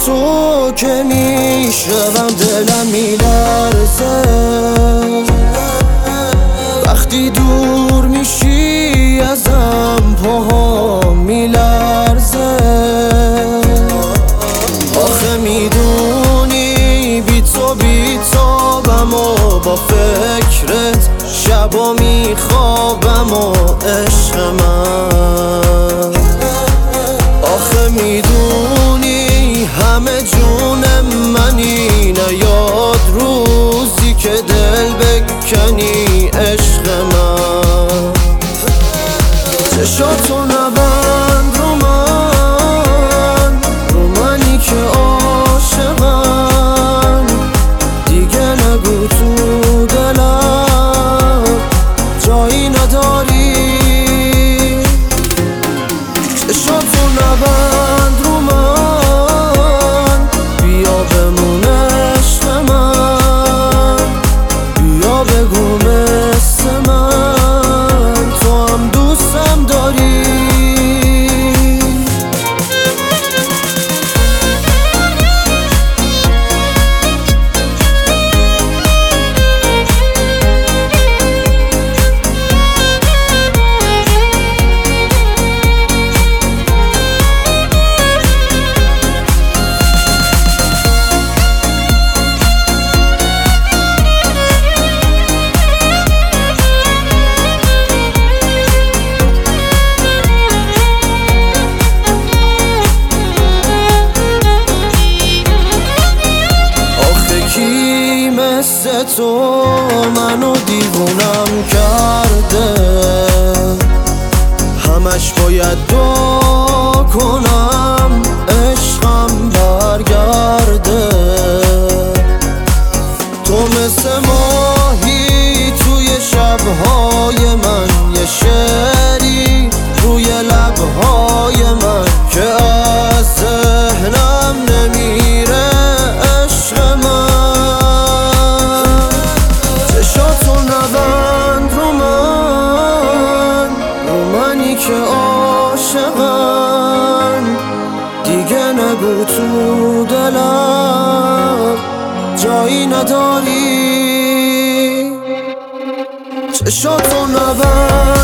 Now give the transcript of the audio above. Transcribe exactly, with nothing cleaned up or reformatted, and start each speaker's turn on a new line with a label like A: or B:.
A: تو که میشنوم دلم میلرزه، وقتی دور میشی ازم پاها میلرزه. آخه میدونی بی تو بی تابم و با فکرت شبا میخوابم و عشق من. آخه میدونی همه جون منی، نیاد روزی که دل بکنی عشق من. چشاتو نبند رو من، رو منی که عاشقم، دیگه نگو تو دلم جایی نداری. چشاتو نبند رو من، بیا بمون عشق من، بیا بگو مثل من تو هم دوستم داری. مثل تو منو دیوونم کرده، همش باید دعا کنم عشقم برگرده. تو مثل ماهی توی شبهای من، یه شعری روی لبهای من که از ذهنم نمیره عشق من. که عاشقم، دیگه نگو تو دلم جایی نداری. چشاتو نبند